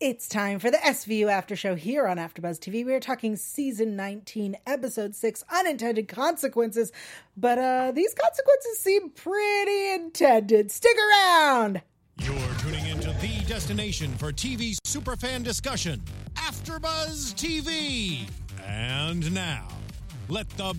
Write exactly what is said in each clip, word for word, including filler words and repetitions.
It's time for the S V U After Show here on AfterBuzz T V. We are talking Season nineteen, Episode six, Unintended Consequences. But uh, these consequences seem pretty intended. Stick around! You're tuning into the destination for T V superfan discussion, AfterBuzz T V. And now, let the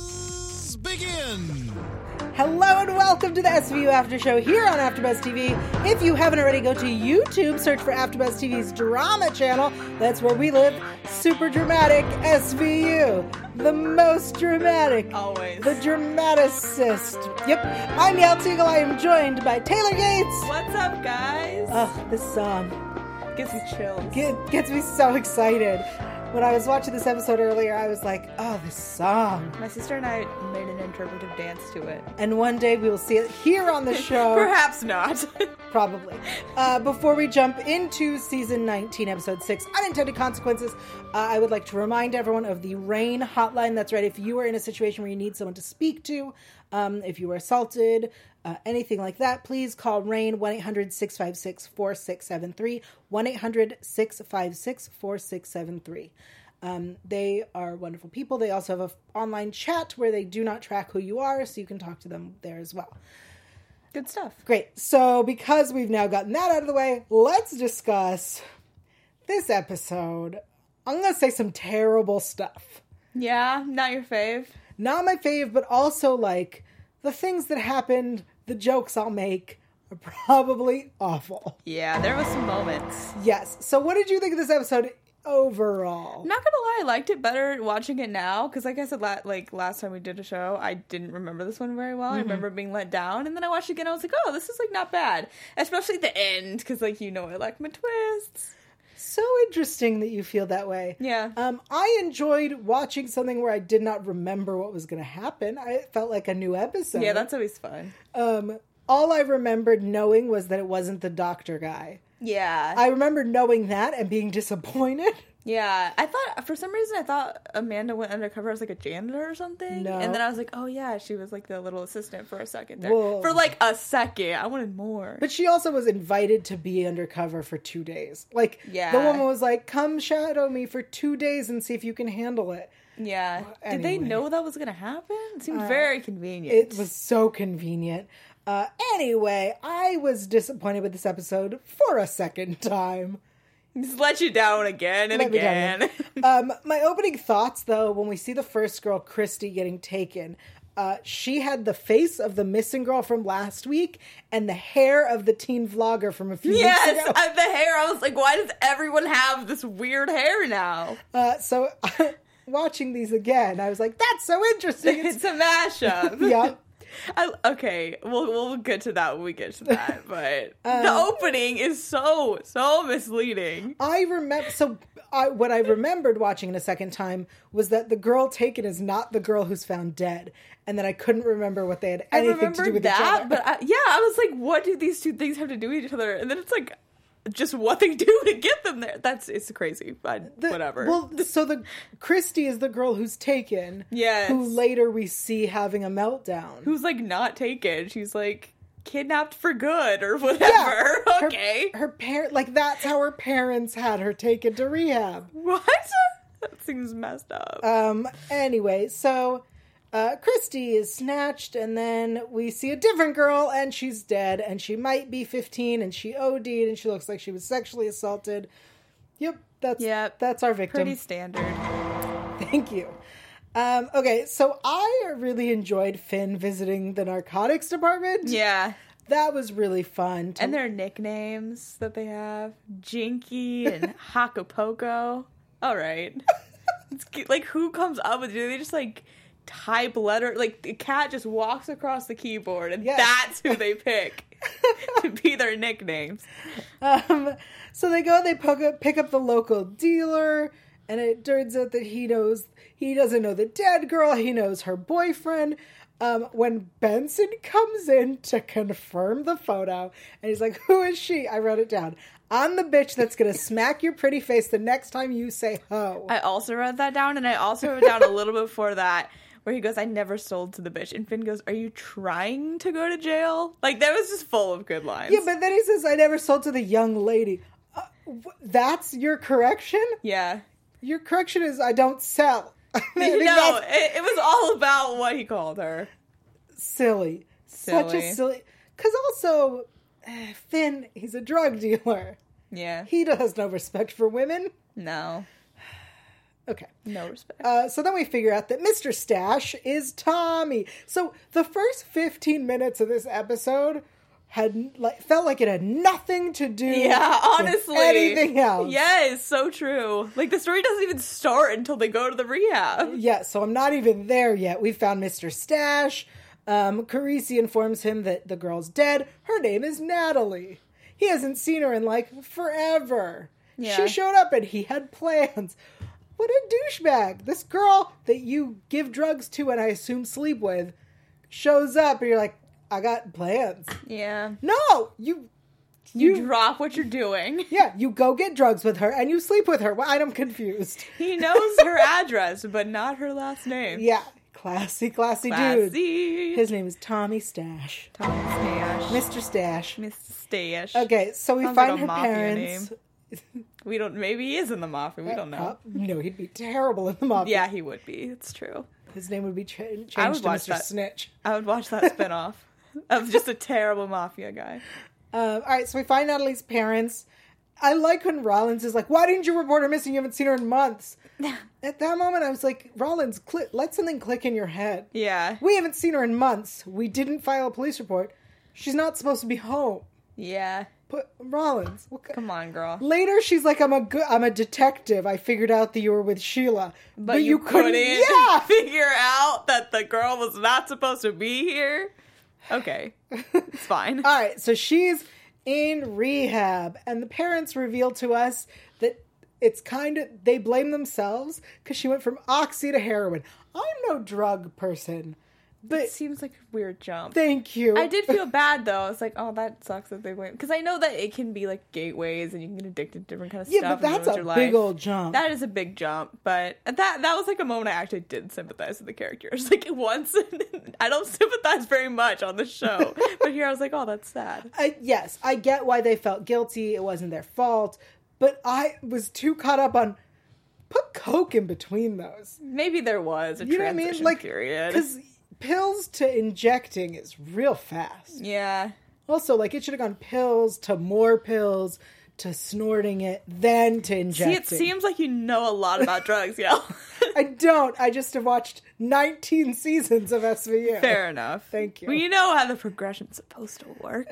buzz begin! Hello and welcome to the S V U After Show here on AfterBuzz T V. If you haven't already, go to YouTube, search for AfterBuzz T V's drama channel. That's where we live. Super dramatic S V U. The most dramatic. Always. The dramaticist. Yep. I'm Yael Teagle. I am joined by Taylor Gates. What's up, guys? Oh, this song Gives me chills. get, gets me so excited. When I was watching this episode earlier, I was like, oh, this song. My sister and I made an interpretive dance to it. And one day we will see it here on the show. Perhaps not. Probably. Uh, before we jump into Season nineteen, Episode six, Unintended Consequences, uh, I would like to remind everyone of the RAIN hotline. That's right. If you are in a situation where you need someone to speak to, um, if you were assaulted, uh, anything like that, please call RAIN one eight hundred six five six four six seven three, one eight hundred six five six four six seven three. Um, they are wonderful people. They also have an online chat where they do not track who you are, so you can talk to them there as well. Good stuff. Great. So because we've now gotten that out of the way, let's discuss this episode. I'm going to say some terrible stuff. Yeah, not your fave. Not my fave, but also like the things that happened, the jokes I'll make are probably awful. Yeah, there was some moments. Yes. So what did you think of this episode overall? Not gonna lie, I liked it better watching it now, because like I said, la- like last time we did a show, I didn't remember this one very well. Mm-hmm. I remember being let down, and then I watched it again, I was like, oh, this is like not bad. Especially the end, because like, you know, I like my twists. So interesting that you feel that way. Yeah. Um, I enjoyed watching something where I did not remember what was going to happen. I it felt like a new episode. Yeah, that's always fun. Um, all I remembered knowing was that it wasn't the doctor guy. Yeah. I remember knowing that and being disappointed. Yeah, I thought, for some reason, I thought Amanda went undercover as, like, a janitor or something. No. And then I was like, oh, yeah, she was, like, the little assistant for a second there. Whoa. For, like, a second. I wanted more. But she also was invited to be undercover for two days. Like, yeah. The woman was like, come shadow me for two days and see if you can handle it. Yeah. Anyway. Did they know that was going to happen? It seemed Uh, very convenient. It was so convenient. Uh, anyway, I was disappointed with this episode for a second time. Just let you down again and Let me again. down. um, my opening thoughts, though, when we see the first girl, Christy, getting taken, uh, she had the face of the missing girl from last week and the hair of the teen vlogger from a few Yes, weeks ago. uh, the hair. I was like, why does everyone have this weird hair now? Uh, so, watching these again, I was like, that's so interesting. It's a mashup. Yeah. I, okay, we'll we'll get to that when we get to that, but um, the opening is so, so misleading. I remember, so I, what I remembered watching it a second time was that the girl taken is not the girl who's found dead, and that I couldn't remember what they had anything to do with that, each other. But I, yeah, I was like, what do these two things have to do with each other? And then it's like, just what they do to get them there. That's, it's crazy, but the, whatever. Well, so the Christy is the girl who's taken. Yes. Who later we see having a meltdown. Who's like not taken. She's like kidnapped for good or whatever. Yeah, okay. Her, her parent, like that's how her parents had her taken to rehab. What? That seems messed up. Um. Anyway, so uh, Christy is snatched, and then we see a different girl, and she's dead, and she might be fifteen, and she O D'd, and she looks like she was sexually assaulted. Yep, that's Yep. that's our victim. Pretty standard. Thank you. Um, okay, so I really enjoyed Finn visiting the narcotics department. Yeah. That was really fun. To... And their nicknames that they have. Jinky and Hakapoko. All right. It's cute. Like, who comes up with it? Do they just, like, type letter? Like, the cat just walks across the keyboard, and yes. that's who they pick to be their nicknames. Um, so they go, they pick up, pick up the local dealer, and it turns out that he knows, he doesn't know the dead girl, he knows her boyfriend. Um, when Benson comes in to confirm the photo, and he's like, who is she? I wrote it down. I'm the bitch that's going to smack your pretty face the next time you say ho. I also wrote that down, and I also wrote down a little bit before that, where he goes, I never sold to the bitch. And Finn goes, are you trying to go to jail? Like, that was just full of good lines. Yeah, but then he says, I never sold to the young lady. Uh, That's your correction? Yeah. Your correction is I don't sell. I No, think that's it, it was all about what he called her. silly. Such a Silly. silly... Because also, eh, Finn, he's a drug dealer. Yeah. He has no respect for women. No. Okay. No respect. Uh, so then we figure out that Mister Stash is Tommy. So the first fifteen minutes of this episode had like felt like it had nothing to do Yeah, honestly. with anything else. Yes, so true. Like, the story doesn't even start until they go to the rehab. Yeah, so I'm not even there yet. We found Mister Stash. Um, Carisi informs him that the girl's dead. Her name is Natalie. He hasn't seen her in, like, forever. Yeah. She showed up and he had plans. What a douchebag. This girl that you give drugs to and I assume sleep with shows up and you're like, I got plans. Yeah. No, you... You, You, drop what you're doing. yeah, you go get drugs with her and you sleep with her. Well, I'm confused. He knows her address, but not her last name. Yeah, classy, classy, dude. Classy. His name is Tommy Stash. Tommy Stash. Mister Stash. Mister Stash. Okay, so we Sounds find like a her mafia parents. We don't, maybe he is in the mafia. We don't know. Uh, no, he'd be terrible in the mafia. Yeah, he would be. It's true. His name would be cha- changed I would to watch Mister that. Snitch. I would watch that spinoff of just a terrible mafia guy. Um, all right, so we find Natalie's parents. I like when Rollins is like, why didn't you report her missing? You haven't seen her in months. At that moment, I was like, Rollins, cl- let something click in your head. Yeah. We haven't seen her in months. We didn't file a police report. She's not supposed to be home. Yeah. But Rollins, what ki- Come on, girl. later she's like, I'm a good, I'm a detective. I figured out that you were with Sheila, But, you, couldn't, Yeah, figure out that the girl was not supposed to be here? Okay. It's fine. All right, so she's in rehab, and the parents reveal to us that it's kind of, they blame themselves because she went from oxy to heroin. I'm no drug person, but It seems like a weird jump. thank you. I did feel bad though. I was like, oh, that sucks that they went, because I know that it can be like gateways and you can get addicted to different kind of Yeah, stuff. but and that's ruins a your big life. old jump. That is a big jump, but that that was like a moment I actually did sympathize with the characters. Like once, I don't sympathize very much on the show, but here I was like, oh, that's sad. I, yes, I get why they felt guilty. It wasn't their fault, but I was too caught up on put Coke in between those. Maybe there was a You know what I transition mean? Like, period. because pills to injecting is real fast. Yeah. Also, like, it should have gone pills to more pills to snorting it, then to See, injecting. it seems like you know a lot about drugs, yo. I don't. I just have watched nineteen seasons of S V U. Fair enough. Thank you. Well, you know how the progression's supposed to work.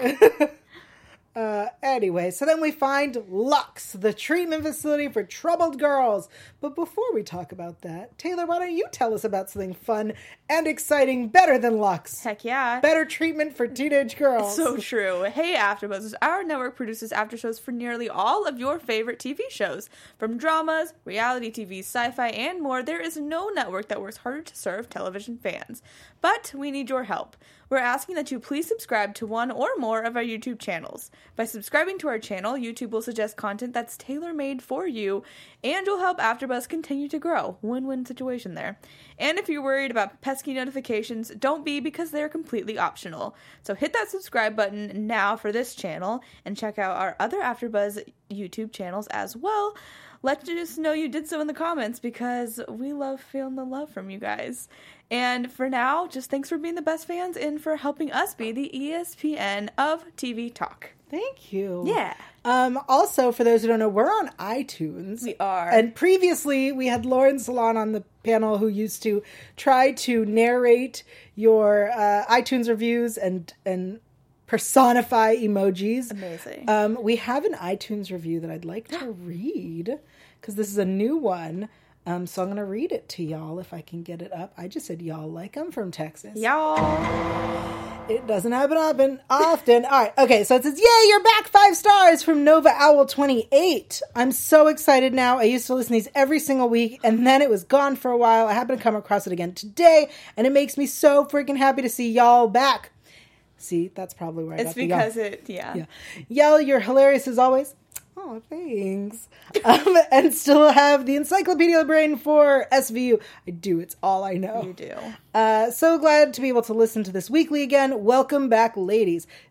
Uh, anyway, so then we find Lux, the treatment facility for troubled girls. But before we talk about that, Taylor, why don't you tell us about something fun and exciting better than Lux? Heck yeah. Better treatment for teenage girls. So true. Hey, AfterBuzz! Our network produces aftershows for nearly all of your favorite T V shows. From dramas, reality T V, sci-fi, and more, there is no network that works harder to serve television fans. But we need your help. We're asking that you please subscribe to one or more of our YouTube channels. By subscribing to our channel, YouTube will suggest content that's tailor-made for you, and you'll help AfterBuzz continue to grow. Win-win situation there. And if you're worried about pesky notifications, don't be, because they're completely optional. So hit that subscribe button now for this channel, and check out our other AfterBuzz YouTube channels as well. Let us know you did so in the comments, because we love feeling the love from you guys. And for now, just thanks for being the best fans and for helping us be the E S P N of T V talk. Thank you. Yeah. Um, also, for those who don't know, we're on iTunes. We are. And previously, we had Lauren Salon on the panel who used to try to narrate your uh, iTunes reviews and and personify emojis. Amazing. Um, we have an iTunes review that I'd like to read because this is a new one. Um, so I'm going to read it to y'all if I can get it up. I just said y'all like I'm from Texas. Y'all. It doesn't happen often. often. All right. Okay. So it says, yay, you're back. Five stars from Nova Owl twenty-eight. I'm so excited now. I used to listen to these every single week, and then it was gone for a while. I happened to come across it again today, and it makes me so freaking happy to see y'all back. See, that's probably where I It's got the because y'all. it, yeah. Yeah. Y'all, you're hilarious as always. Oh, thanks. Um, and still have the encyclopedia brain for S V U. I do. It's all I know. You do. Uh, so glad to be able to listen to this weekly again. Welcome back, ladies.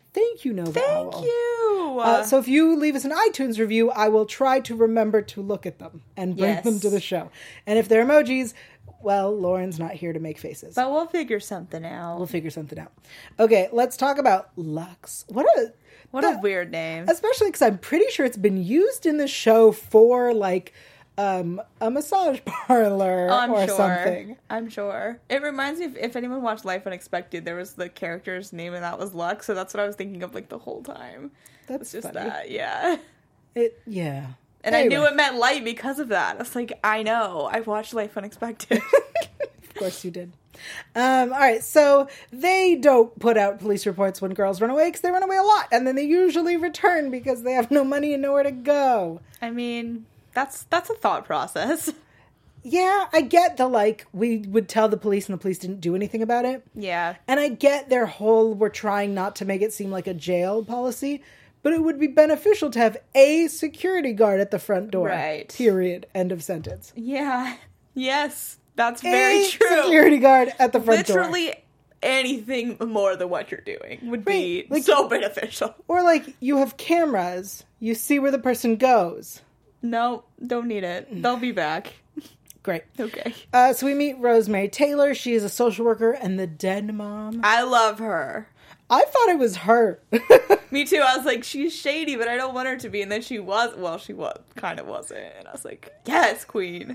Thank you, Nova Thank Owl. you. Uh, so if you leave us an iTunes review, I will try to remember to look at them and bring Yes. them to the show. And if they're emojis, well, Lauren's not here to make faces. But we'll figure something out. We'll figure something out. Okay, let's talk about Lux. What a what that- a weird name. Especially because I'm pretty sure it's been used in the show for like um, a massage parlor Oh, I'm or sure. something. I'm sure. It reminds me of if anyone watched Life Unexpected, there was the character's name and that was Lux, so that's what I was thinking of like the whole time. That's It's just funny. that, yeah. It yeah. And I knew Anyway. it meant light because of that. I was like, I know. I watched Life Unexpected. Of course you did. Um, all right, so they don't put out police reports when girls run away because they run away a lot, and then they usually return because they have no money and nowhere to go. I mean, that's that's a thought process. Yeah, I get the, like, we would tell the police and the police didn't do anything about it. Yeah. And I get their whole, we're trying not to make it seem like a jail policy, but it would be beneficial to have a security guard at the front door. Right. Period. End of sentence. Yeah. Yes. That's very a true. security guard at the front door. Literally anything more than what you're doing would be Right, like- so beneficial. Or, like, you have cameras. You see where the person goes. No, don't need it. They'll be back. Great. Okay. Uh, so we meet Rosemary Taylor. She is a social worker and the dead mom. I love her. I thought it was her. Me too. I was like, she's shady, but I don't want her to be. And then she was, well, she was, kind of wasn't. And I was like, yes, queen.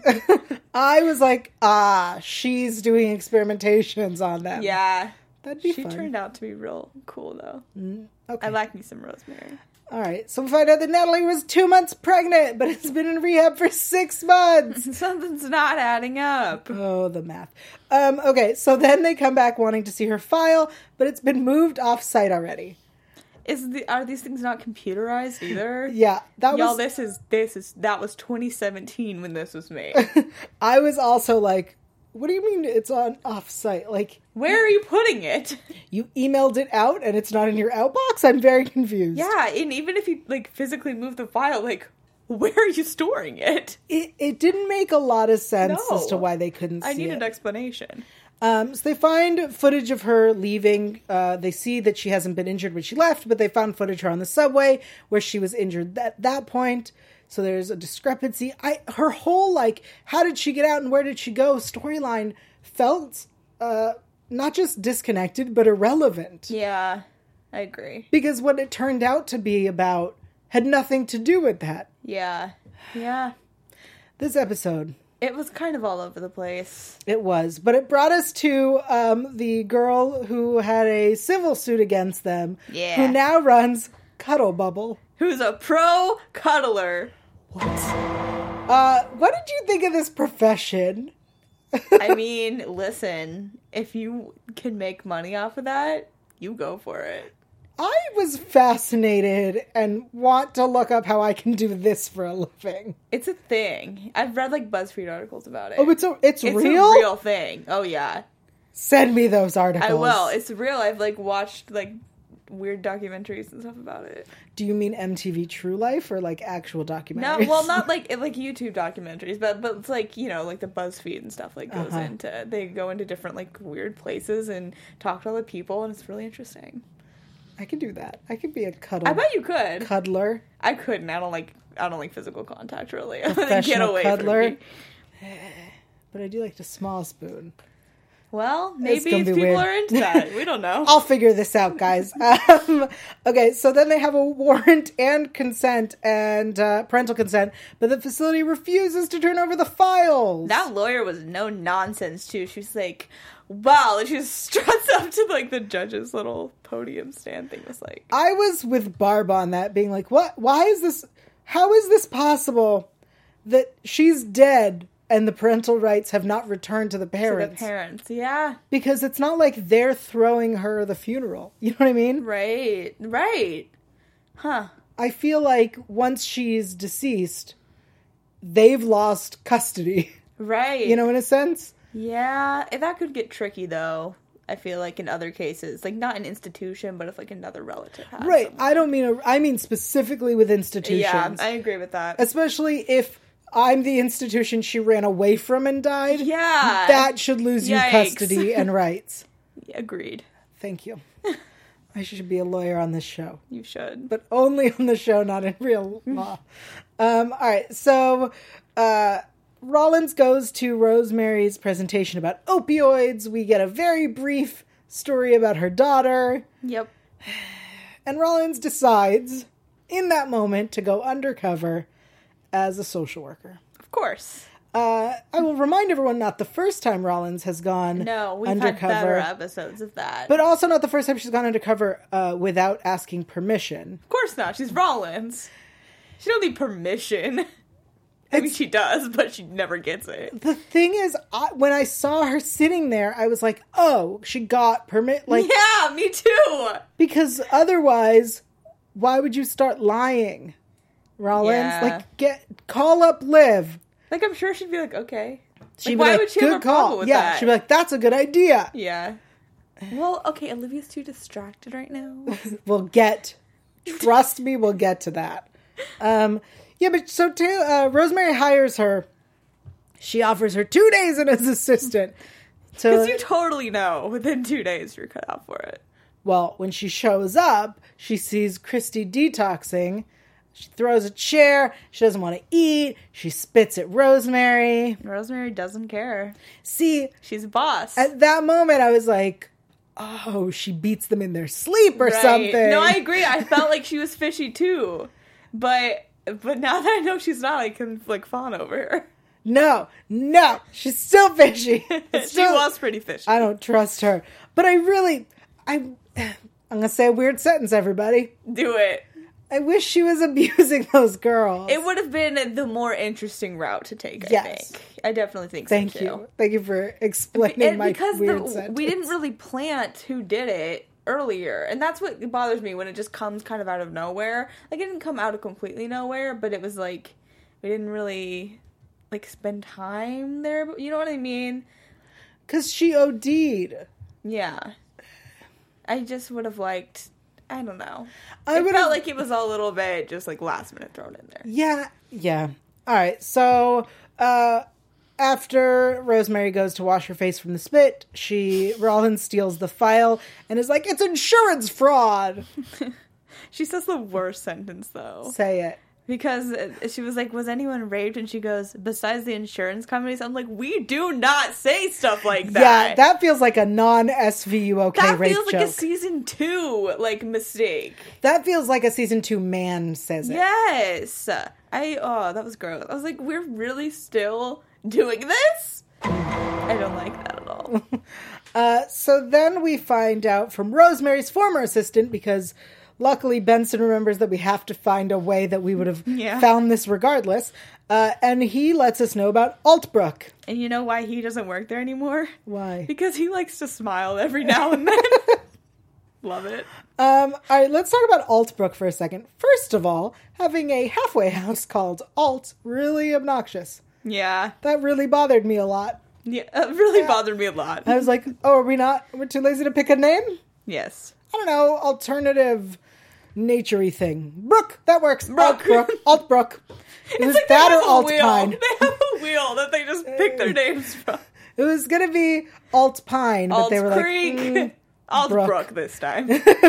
I was like, ah, she's doing experimentations on them. Yeah. That'd be She fun. turned out to be real cool, though. Okay. I like me some Rosemary. All right. So we find out that Natalie was two months pregnant, but has been in rehab for six months. Something's not adding up. Oh, the math. Um, okay. So then they come back wanting to see her file, but it's been moved off site already. Is the are these things not computerized either? Yeah. That Y'all, was, this is this is that was twenty seventeen when this was made. I was also like, what do you mean it's on off site? Like, Where are you putting it? you emailed it out and it's not in your outbox? I'm very confused. Yeah, and even if you like physically move the file, like where are you storing it? It, it didn't make a lot of sense No. as to why they couldn't see I need it. an explanation. Um, so they find footage of her leaving. Uh, they see that she hasn't been injured when she left, but they found footage of her on the subway where she was injured at that point. So there's a discrepancy. I her whole, like, how did she get out and where did she go storyline felt uh, not just disconnected, but irrelevant. Yeah, I agree. Because what it turned out to be about had nothing to do with that. Yeah, yeah. This episode, It was kind of all over the place. it was. But it brought us to um, the girl who had a civil suit against them, Yeah. who now runs Cuddle Bubble. Who's a pro cuddler? Uh, what did you think of this profession? I mean, listen, if you can make money off of that, you go for it. I was fascinated and want to look up how I can do this for a living. It's a thing. I've read like BuzzFeed articles about it. Oh, it's a, it's, It's real? a real thing. Oh yeah, Send me those articles. I will. It's real. I've like watched like weird documentaries and stuff about it. Do you mean M T V True Life or like actual No, documentaries? well, not like like YouTube documentaries, but but it's like, you know, like the BuzzFeed and stuff like goes Uh-huh. into. They go into different like weird places and talk to other people, and it's really interesting. I could do that. I could be a cuddle. I bet you could. cuddler. I couldn't. I don't like. I don't like physical contact really. Get Professional away cuddler. from me. But I do like to small spoon. Well, It's maybe gonna if be people weird. are into that, we don't know. I'll figure this out, guys. um, okay, so then they have a warrant and consent and uh, parental consent, but the facility refuses to turn over the files. That lawyer was no nonsense too. She was like, "Wow!" And she just struts up to like the judge's little podium stand thing. Was like, I was with Barb on that, being like, "What? Why is this? How is this possible that she's dead and the parental rights have not returned to the to parents? the parents, yeah, Because it's not like they're throwing her the funeral. You know what I mean? right, right, huh? I feel like once she's deceased, they've lost custody. Right, You know, in a sense." yeah. That could get tricky though. I feel like in other cases, like not an institution, but if like another relative has Right. someone. I don't mean, a, I mean specifically with institutions. Yeah, I agree with that. Especially if I'm the institution she ran away from and died. Yeah, That should lose you Yikes. custody and rights. agreed. Thank you. I should be a lawyer on this show. You should. But only on the show, not in real law. Um, all right, so uh, Rollins goes to Rosemary's presentation about opioids. We get a very brief story about her daughter. Yep. And Rollins decides, in that moment, to go undercover as a social worker. Of course. Uh, I will remind everyone, not the first time Rollins has gone No, we've undercover, had better episodes of that. but also not the first time she's gone undercover uh, without asking permission. Of course not. She's Rollins. She don't need permission. I mean, It's- she does, but she never gets it. The thing is, I, when I saw her sitting there, I was like, "Oh, she got permit." Like, Yeah, me too. because otherwise, why would you start lying, Rollins? Yeah. Like, get call up Liv. Like, I'm sure she'd be like, okay. She'd Like, be why like, would she "Good have a problem with yeah, that? she'd be like, "That's a good idea." Yeah. Well, okay, Olivia's too distracted right now. We'll get. Trust me, we'll get to that. Um, yeah, but so Taylor, uh, Rosemary hires her. She offers her two days in as assistant. So, Because you totally know within two days you're cut out for it. well, when she shows up, she sees Christy detoxing. She throws a chair. She doesn't want to eat. She spits at Rosemary. Rosemary doesn't care. See, She's a boss. at that moment, I was like, oh, she beats them in their sleep or Right. something. No, I agree. I felt like she was fishy too. But but now that I know she's not, I can like fawn over her. No, no, she's still fishy. she Still- was pretty fishy. I don't trust her. But I really, I, I'm going to say a weird sentence, everybody. Do it. I wish she was abusing those girls. It would have been the more interesting route to take, I Yes. think. I definitely think Thank so, too. you. Thank you for explaining And my because weird the, sentence. we didn't really plant who did it earlier, and that's what bothers me when it just comes kind of out of nowhere. Like, it didn't come out of completely nowhere, but it was like, we didn't really, like, spend time there. You know what I mean? Because she OD'd. Yeah. I just would have liked, I don't know. I It would've- felt like it was a little bit just, like, last minute thrown in there. Yeah, yeah. All right, so uh, after Rosemary goes to wash her face from the spit, she Rollins steals the file and is like, "It's insurance fraud." She says the worst sentence, though. Say it. Because she was like, was anyone raped? And she goes, besides the insurance companies? I'm like, we do not say stuff like that. Yeah, that feels like a non-S V U OK That rape feels like joke. a season two, like, mistake. That feels like a season two man says it. Yes. I, oh, that was gross. I was like, we're really still doing this? I don't like that at all. Uh, so then we find out from Rosemary's former assistant, because luckily Benson remembers that we have to find a way that we would have Yeah. found this regardless. Uh, and he lets us know about Altbrook. And you know why he doesn't work there anymore? Why? Because he likes to smile every now and then. Love it. Um, all right, let's talk about Altbrook for a second. First of all, having a halfway house called Alt, really obnoxious. Yeah. That really bothered me a lot. Yeah, it really bothered me a lot. I was like, oh, are we not, we're too lazy to pick a name? Yes. I don't know, alternative nature-y thing. Brook, that works. Brook. Altbrook. Altbrook. It was It's like they that or have a wheel. Altpine. They have a wheel that they just pick their names from. It was gonna be Altpine, but Alt they were Creek. like, mm. Alt Brook. Brook this time.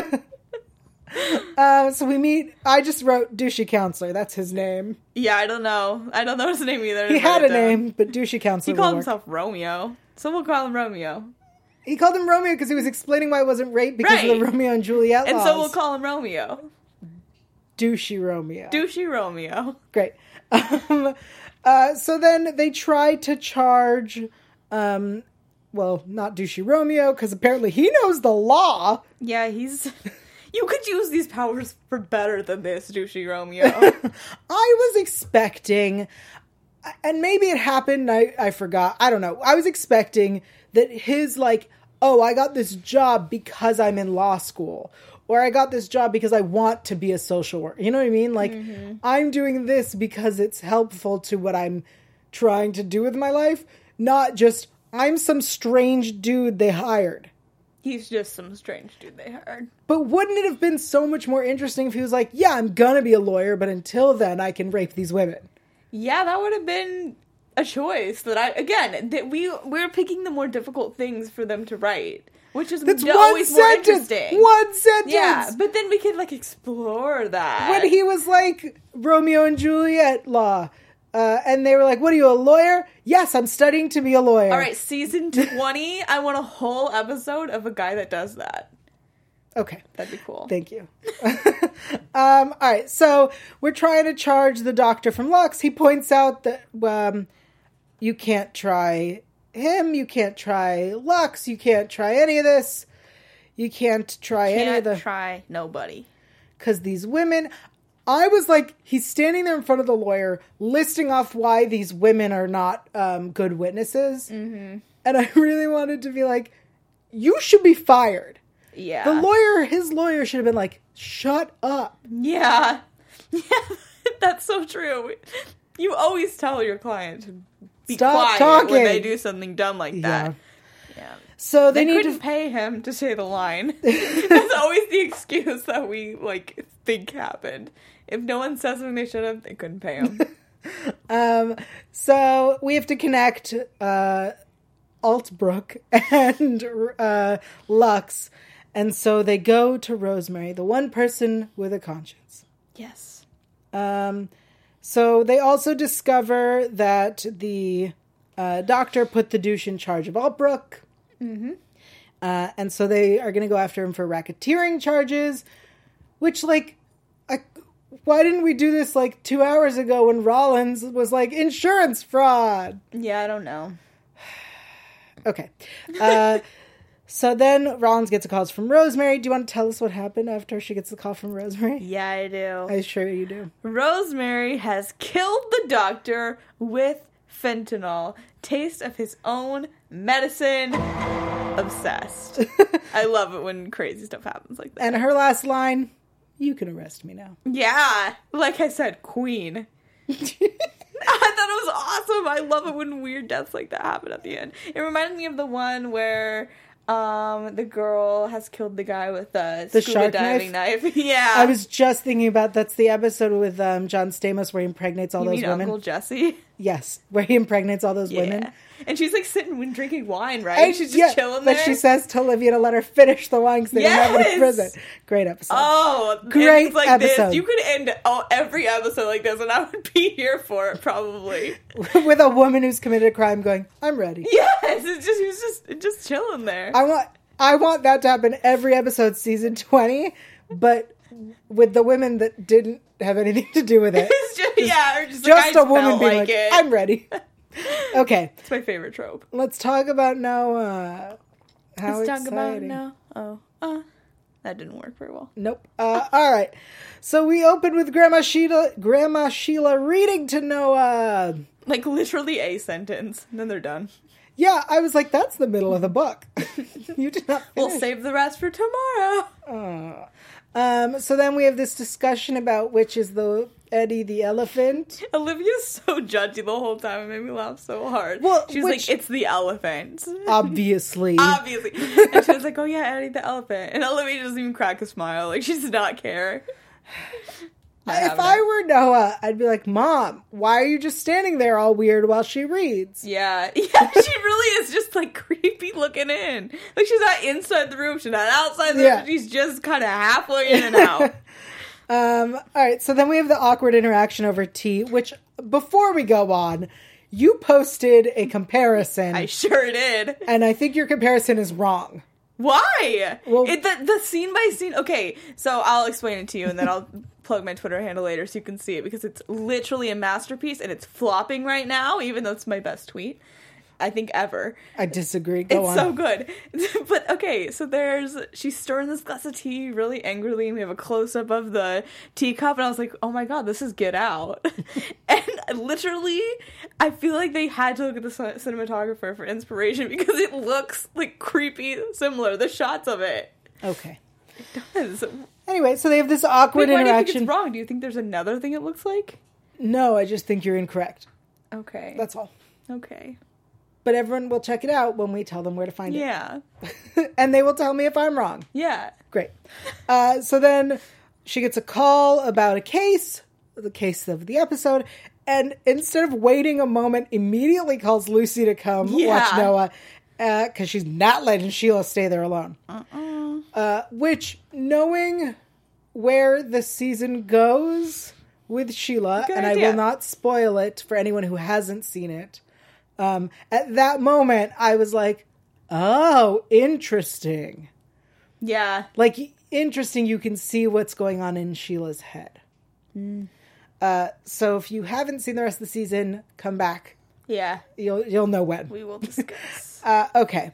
uh, so we meet, I just wrote douchey counselor, that's his name. Yeah, I don't know. I don't know his name either. He I had wrote a it down. name, but douchey counselor He called will work. himself Romeo. So we'll call him Romeo. He called him Romeo because he was explaining why it wasn't rape because of the Right. Romeo and Juliet And laws. so we'll call him Romeo. douchey Romeo. Douchey Romeo. Great. Um, uh, so then they try to charge, um, well, not douchey Romeo, because apparently he knows the law. Yeah, he's... You could use these powers for better than this, Douchey Romeo. I was expecting, and maybe it happened, I, I forgot, I don't know. I was expecting that his, like, oh, I got this job because I'm in law school. Or I got this job because I want to be a social worker. You know what I mean? Like, mm-hmm. I'm doing this because it's helpful to what I'm trying to do with my life. Not just, I'm some strange dude they hired. He's just some strange dude they hired. But wouldn't it have been so much more interesting if he was like, yeah, I'm gonna be a lawyer, but until then I can rape these women? Yeah, that would have been a choice that I, again, that we, we're picking the more difficult things for them to write. which is That's always one more sentence. interesting. One sentence. Yeah, but then we could like explore that. When he was like Romeo and Juliet law, uh, and they were like, "What are you, a lawyer?" Yes, I'm studying to be a lawyer. All right, season twenty. I want a whole episode of a guy that does that. Okay. That'd be cool. Thank you. um, all right. So we're trying to charge the doctor from Lux. He points out that um, you can't try him. You can't try Lux. You can't try any of this. You can't try Can't any of the... try nobody. Because these women... I was like, he's standing there in front of the lawyer, listing off why these women are not um, good witnesses. Mm-hmm. And I really wanted to be like, you should be fired. Yeah. The lawyer, his lawyer should have been like, shut up. Yeah. Yeah, that's so true. You always tell your client to be Stop quiet talking. when they do something dumb like that. Yeah. Yeah. So they, They, need couldn't to... pay him to say the line. That's always the excuse that we, like, think happened. If no one says something they should have, they couldn't pay him. Um, so we have to connect uh, Altbrook and uh, Lux. And so they go to Rosemary, the one person with a conscience. Yes. Um, so they also discover that the uh, doctor put the douche in charge of Altbrook. Mm-hmm. Uh, and so they are going to go after him for racketeering charges, which, like, I, why didn't we do this, like, two hours ago when Rollins was like, insurance fraud? Yeah, I don't know. Okay. Uh, so then Rollins gets a call from Rosemary. Do you want to tell us what happened after she gets the call from Rosemary? Yeah, I do. I'm sure you do. Rosemary has killed the doctor with fentanyl. Taste of his own medicine. Obsessed. I love it when crazy stuff happens like that. And her last line, you can arrest me now. Yeah. Like I said, queen. I thought it was awesome. I love it when weird deaths like that happen at the end. It reminded me of the one where um, the girl has killed the guy with the, The scuba shark diving knife? knife. Yeah. I was just thinking about, that's the episode with um, John Stamos where he impregnates all you those mean women. Uncle Jesse? Yes, where he impregnates all those Yeah. women. And she's like sitting and drinking wine, right? And, she's just yeah, chilling but there. she says to Olivia to let her finish the wine because they didn't have it in Yes! prison. Great episode. Oh, Great endings like episode. this. You could end all, every episode like this, and I would be here for it probably. With a woman who's committed a crime going, I'm ready. Yes, it's just he was just just chilling there. I want I want that to happen every episode, season twenty, but with the women that didn't have anything to do with it. It's just, yeah, or just, Just like, I a woman felt being like like, it. I'm ready. Okay, It's my favorite trope. let's talk about now. Uh, how Let's exciting. talk about now. Oh, uh, that didn't work very well. Nope. Uh, all right. So we open with Grandma Sheila, Grandma Sheila reading to Noah. Like literally a sentence, and then they're done. Yeah, I was like, that's the middle of the book. You did not We'll finish. save the rest for tomorrow. Aw. Um, so then we have this discussion about which is the Eddie the elephant. Olivia's so judgy the whole time. It made me laugh so hard. Well, She's which- like, it's the elephant. Obviously. Obviously. And she was like, oh yeah, Eddie the elephant. And Olivia doesn't even crack a smile. Like, she does not care. Not If having I it. were Noah, I'd be like, Mom, why are you just standing there all weird while she reads? Yeah. Yeah, she really is just, like, creepy looking in. Like, she's not inside the room. She's not outside the Yeah. room. She's just kind of halfway in and out. Um, all right, so then we have the awkward interaction over tea, which, before we go on, you posted a comparison, I sure did. and I think your comparison is wrong. Why? Well- it, the, the scene by scene. Okay, so I'll explain it to you, and then I'll plug my Twitter handle later so you can see it, because it's literally a masterpiece, and it's flopping right now, even though it's my best tweet, I think, ever. I disagree. Go It's on. so good. But, okay, so there's... She's stirring this glass of tea really angrily, and we have a close-up of the teacup, and I was like, oh my god, this is Get Out. And literally, I feel like they had to look at the cin- cinematographer for inspiration, because it looks, like, creepy similar, the shots of it. Okay. It does. Anyway, so they have this awkward Wait, why do you think interaction. it's wrong? Do you think there's another thing it looks like? No, I just think you're incorrect. Okay. That's all. Okay. But everyone will check it out when we tell them where to find Yeah. it. And they will tell me if I'm wrong. Yeah. Great. Uh, so then she gets a call about a case, the case of the episode, and instead of waiting a moment, immediately calls Lucy to come Yeah. watch Noah. Because uh, she's not letting Sheila stay there alone. Uh-uh. Uh, which, knowing where the season goes with Sheila, Good and idea. I will not spoil it for anyone who hasn't seen it, um, at that moment, I was like, oh, interesting. Yeah. Like, interesting, you can see what's going on in Sheila's head. Mm. Uh, so if you haven't seen the rest of the season, come back. Yeah. You'll you'll know when. We will discuss. uh, okay.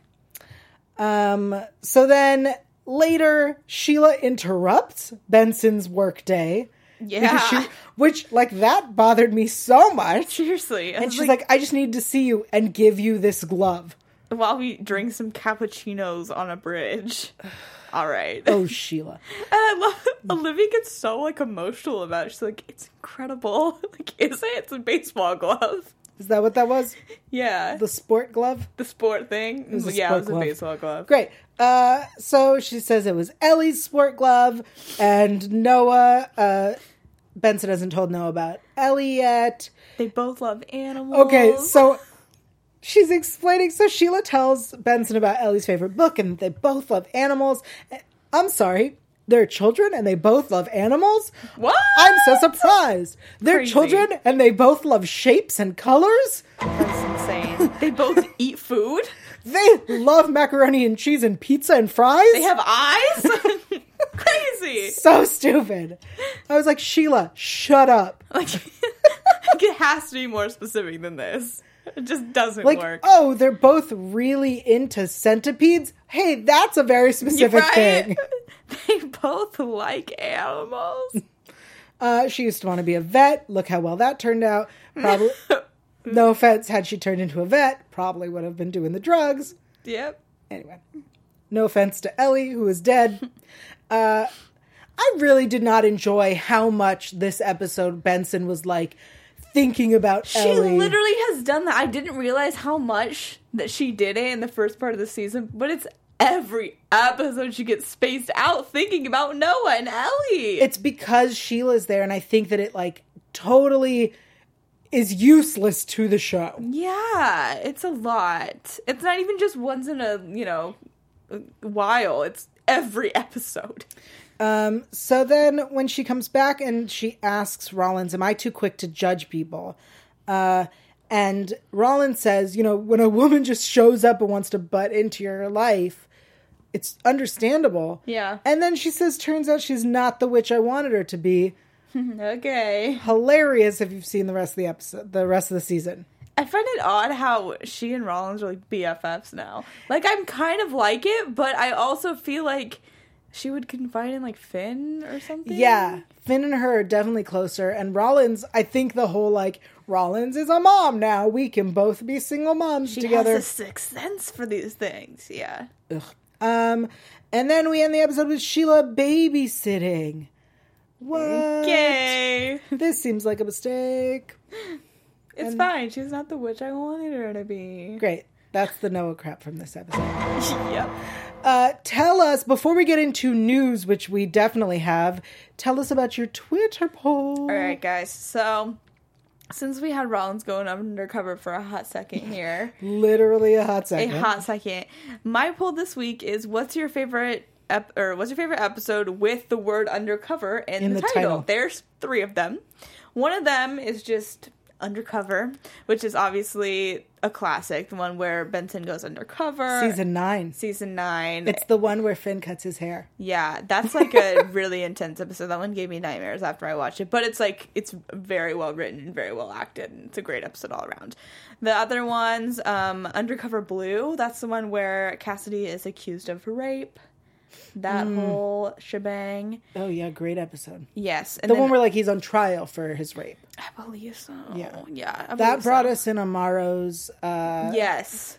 Um. So then later, Sheila interrupts Benson's workday. Yeah. She, which, like, that bothered me so much. Seriously. And she's like, like, I just need to see you and give you this glove. While we drink some cappuccinos on a bridge. All right. Oh, Sheila. And I love Olivia gets so, like, emotional about it. She's like, it's incredible. Like, is it? It's a baseball glove. Is that what that was? Yeah. The sport glove? The sport thing? It was a yeah, sport it was glove. a baseball glove. Great. Uh, so she says it was Ellie's sport glove, and Noah, uh, Benson hasn't told Noah about Ellie yet. They both love animals. Okay, so she's explaining, so Sheila tells Benson about Ellie's favorite book, and they both love animals. I'm sorry, they're children, and they both love animals? What? I'm so surprised. They're Crazy. children, and they both love shapes and colors? That's insane. They both eat food. They love macaroni and cheese and pizza and fries? They have eyes? Crazy. So stupid. I was like, Sheila, shut up. Like, it has to be more specific than this. It just doesn't Like, work. oh, they're both really into centipedes? Hey, that's a very specific Right? thing. They both like animals. Uh, she used to want to be a vet. Look how well that turned out. Probably, no offense, had she turned into a vet, probably would have been doing the drugs. Yep. Anyway, no offense to Ellie, who is dead. Uh, I really did not enjoy how much this episode Benson was like thinking about She Ellie. literally has done that. I didn't realize how much that she did it in the first part of the season, but it's every episode she gets spaced out thinking about Noah and Ellie. It's because Sheila's there, and I think that it like totally is useless to the show. Yeah, it's a lot. It's not even just once in a, you know, while. It's every episode. Um, so then when she comes back and she asks Rollins, am I too quick to judge people? Uh, and Rollins says, you know, when a woman just shows up and wants to butt into your life, it's understandable. Yeah. And then she says, turns out she's not the witch I wanted her to be. Okay. Hilarious if you've seen the rest of the episode, the rest of the season. I find it odd how she and Rollins are like B F Fs now. Like, I'm kind of like it, but I also feel like she would confide in like Finn or something. Yeah, Finn and her are definitely closer. And Rollins, I think the whole like, Rollins is a mom now. We can both be single moms she together. has a sixth sense for these things. Yeah. Ugh. Um, and then we end the episode with Sheila babysitting. What? Okay. This seems like a mistake. It's And- fine. She's not the witch I wanted her to be. Great. That's the Noah crap from this episode. Yep. Uh, tell us, before we get into news, which we definitely have, tell us about your Twitter poll. All right, guys. So, since we had Rollins going undercover for a hot second here, Literally a hot second. a hot second, my poll this week is: what's your favorite ep- or what's your favorite episode with the word undercover in, In the, the title? title. There's three of them. One of them is just Undercover, which is obviously a classic, the one where Benson goes undercover. Season nine. Season nine. It's the one where Finn cuts his hair. Yeah, that's like a really intense episode. That one gave me nightmares after I watched it. But it's like, it's very well written and very well acted. And it's a great episode all around. The other ones, um, Undercover Blue, that's the one where Cassidy is accused of rape. That Mm. whole shebang. Oh, yeah, great episode. Yes. And The then, one where, like, he's on trial for his rape. I believe so. Yeah. Yeah. I That believe brought so. us in Amaro's uh, Yes.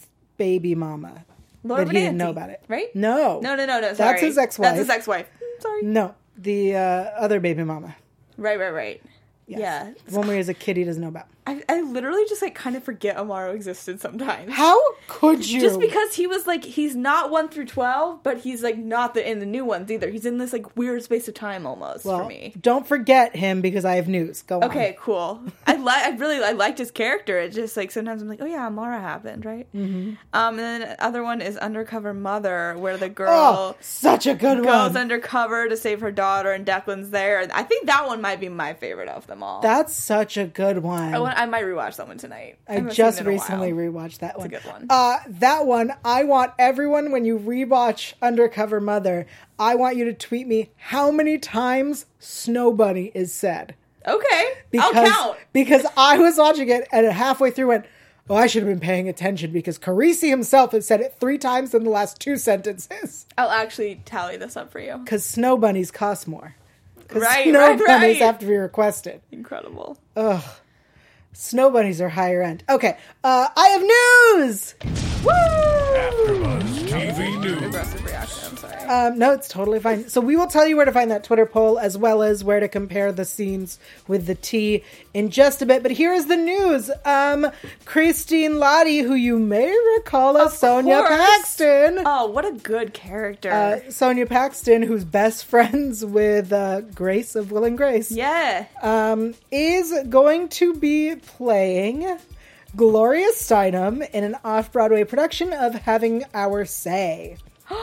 baby mama. Laura But he didn't Benanti, know about it. Right? No. No, no, no, no. Sorry. That's his ex-wife. That's his ex-wife. Sorry. No, the uh, other baby mama. Right, right, right. Yes. Yeah. The one where he's a kid he doesn't know about. I, I literally just, like, kind of forget Amaro existed sometimes. How could you? Just because he was, like, he's not one through twelve, but he's, like, not the, in the new ones either. He's in this, like, weird space of time almost well, for me. Don't forget him because I have news. Go on. Okay, cool. I like. I really, I liked his character. It's just, like, sometimes I'm like, oh, yeah, Amara happened, right? Mm-hmm. Um, and then the other one is Undercover Mother, where the girl... Oh, such a good goes one. undercover to save her daughter, and Declan's there. I think that one might be my favorite of them all. That's such a good one. I, want, I might rewatch that one tonight. I, I haven't just seen it in a recently while. rewatched that one. It's a good one. Uh, that one, I want everyone, when you rewatch Undercover Mother, I want you to tweet me how many times Snow Bunny is said. Okay, Because, I'll count. Because I was watching it and halfway through went, oh, I should have been paying attention because Carisi himself has said it three times in the last two sentences. I'll actually tally this up for you. Because Snow Bunnies cost more. Because Right, Snow right, Bunnies right. have to be requested. Incredible. Ugh. Snow Bunnies are higher end. Okay, uh, I have news! Woo! AfterBuzz T V News. Aggressive reaction. I'm sorry. Um, no, it's totally fine. So we will tell you where to find that Twitter poll as well as where to compare the scenes with the tea in just a bit. But here is the news. Um, Christine Lottie, who you may recall as Of Sonia course. Paxton. Oh, what a good character. Uh, Sonia Paxton, who's best friends with uh, Grace of Will and Grace, yeah. um, is going to be playing Gloria Steinem in an off-Broadway production of Having Our Say.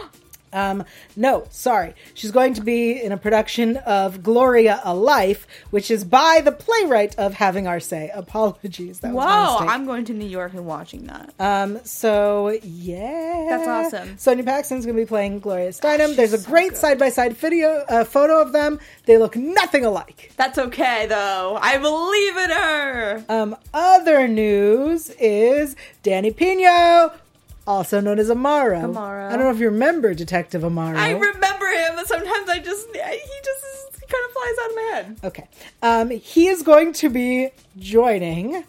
Um, no, sorry. She's going to be in a production of Gloria A Life, which is by the playwright of Having Our Say. Apologies. That was my Whoa, mistake. I'm going to New York and watching that. Um, so yeah. That's awesome. Sonia Paxton's going to be playing Gloria Steinem. There's a so great good. side-by-side video, uh, photo of them. They look nothing alike. That's okay, though. I believe in her. Um, other news is Danny Pino, also known as Amaro. Amaro. I don't know if you remember Detective Amaro. I remember him, but sometimes I just, he just is, he kind of flies out of my head. Okay. Um, he is going to be joining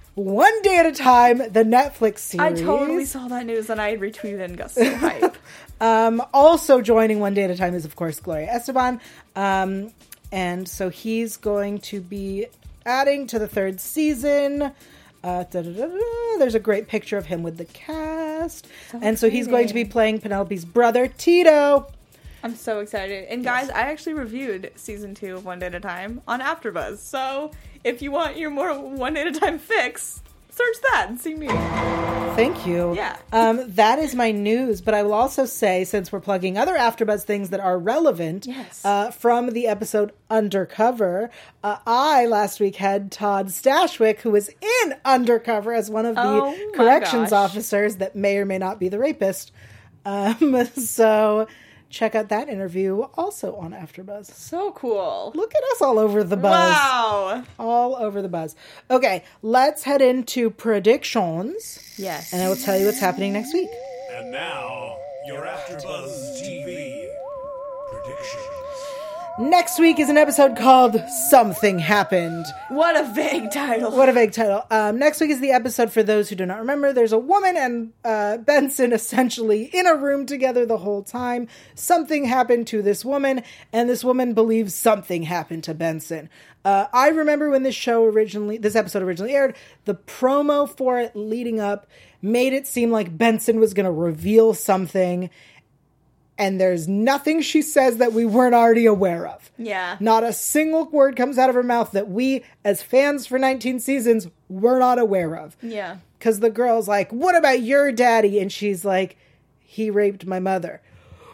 One Day at a Time, the Netflix series. I totally saw that news and I retweeted and got so hype. Um, also joining One Day at a Time is, of course, Gloria Esteban. Um, and so he's going to be adding to the third season. Uh, da, da, da, da. There's a great picture of him with the cast. So and so he's going to be exciting. playing Penelope's brother, Tito. I'm so excited. And guys, I actually reviewed season two of One Day at a Time on AfterBuzz. So if you want your more One Day at a Time fix, search that and see me. Thank you. Yeah. Um, that is my news, but I will also say, since we're plugging other AfterBuzz things that are relevant, Yes. uh, from the episode Undercover, uh, I last week had Todd Stashwick, who was in Undercover as one of the Oh my corrections gosh. officers that may or may not be the rapist. Um, so check out that interview also on AfterBuzz. So cool. Look at us all over the buzz. Wow. All over the buzz. Okay, let's head into predictions. Yes. And I will tell you what's happening next week. And now, your AfterBuzz T V predictions. Next week is an episode called Something Happened. What a vague title. What a vague title. Um, next week is the episode, for those who do not remember, there's a woman and uh, Benson essentially in a room together the whole time. Something happened to this woman, and this woman believes something happened to Benson. Uh, I remember when this show originally, this episode originally aired, the promo for it leading up made it seem like Benson was going to reveal something, and there's nothing she says that we weren't already aware of. Yeah. Not a single word comes out of her mouth that we, as fans for nineteen seasons, were not aware of. Yeah. Because the girl's like, what about your daddy? And she's like, he raped my mother.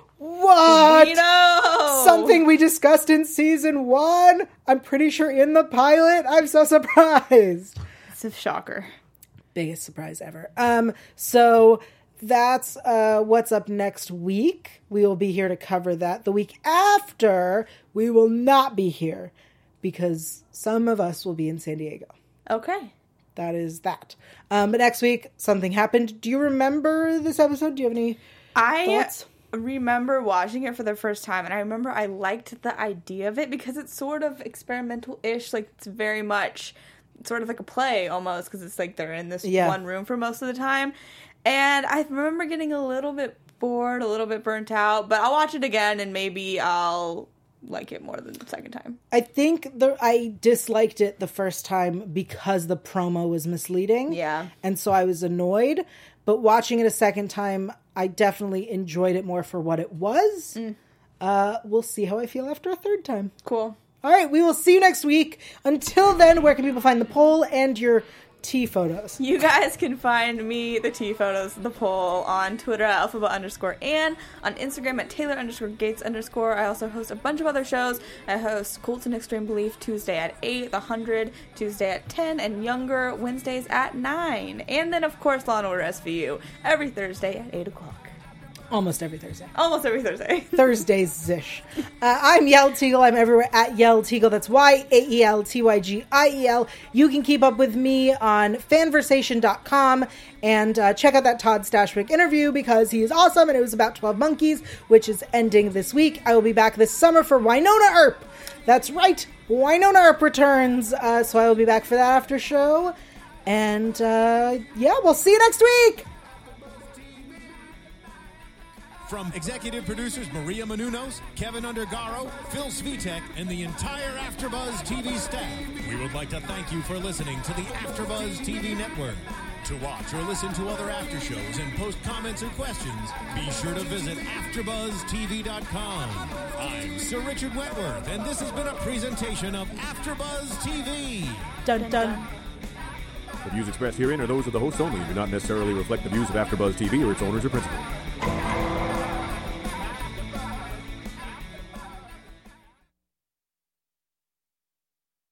What? We know. Something we discussed in season one? I'm pretty sure in the pilot. I'm so surprised. It's a shocker. Biggest surprise ever. Um, so that's uh, what's up next week. We will be here to cover that. The week after, we will not be here because some of us will be in San Diego. Okay. That is that. Um, but next week, something happened. Do you remember this episode? Do you have any I thoughts? remember watching it for the first time, and I remember I liked the idea of it because it's sort of experimental-ish. Like, it's very much sort of like a play almost, because it's like they're in this Yeah. one room for most of the time. And I remember getting a little bit bored, a little bit burnt out, but I'll watch it again and maybe I'll like it more than the second time. I think the I disliked it the first time because the promo was misleading. Yeah. And so I was annoyed. But watching it a second time, I definitely enjoyed it more for what it was. Mm. Uh, we'll see how I feel after a third time. Cool. All right, we will see you next week. Until then, where can people find the poll and your tea photos? You guys can find me, the tea photos, the poll on Twitter at alphabet underscore Ann, on Instagram at Taylor underscore Gates underscore. I also host a bunch of other shows. I host Colts and Extreme Belief Tuesday at eight, The one hundred Tuesday at ten, and Younger Wednesdays at nine. And then, of course, Law and Order S V U every Thursday at eight o'clock. Almost every Thursday. Almost every Thursday. Thursdays-ish. Uh, I'm Yell Teagle. I'm everywhere at Yell Teagle. That's Y A E L T Y G I E L. You can keep up with me on fanversation dot com and uh, check out that Todd Stashwick interview because he is awesome and it was about twelve Monkeys, which is ending this week. I will be back this summer for Wynonna Earp. That's right. Wynonna Earp returns. Uh, so I will be back for that after show. And uh, yeah, we'll see you next week. From executive producers Maria Menounos, Kevin Undergaro, Phil Svitek, and the entire AfterBuzz T V staff, we would like to thank you for listening to the AfterBuzz T V network. To watch or listen to other after shows and post comments or questions, be sure to visit after buzz t v dot com. I'm Sir Richard Wentworth, and this has been a presentation of AfterBuzz T V. Dun dun. The views expressed herein are those of the hosts only and do not necessarily reflect the views of AfterBuzz T V or its owners or principals.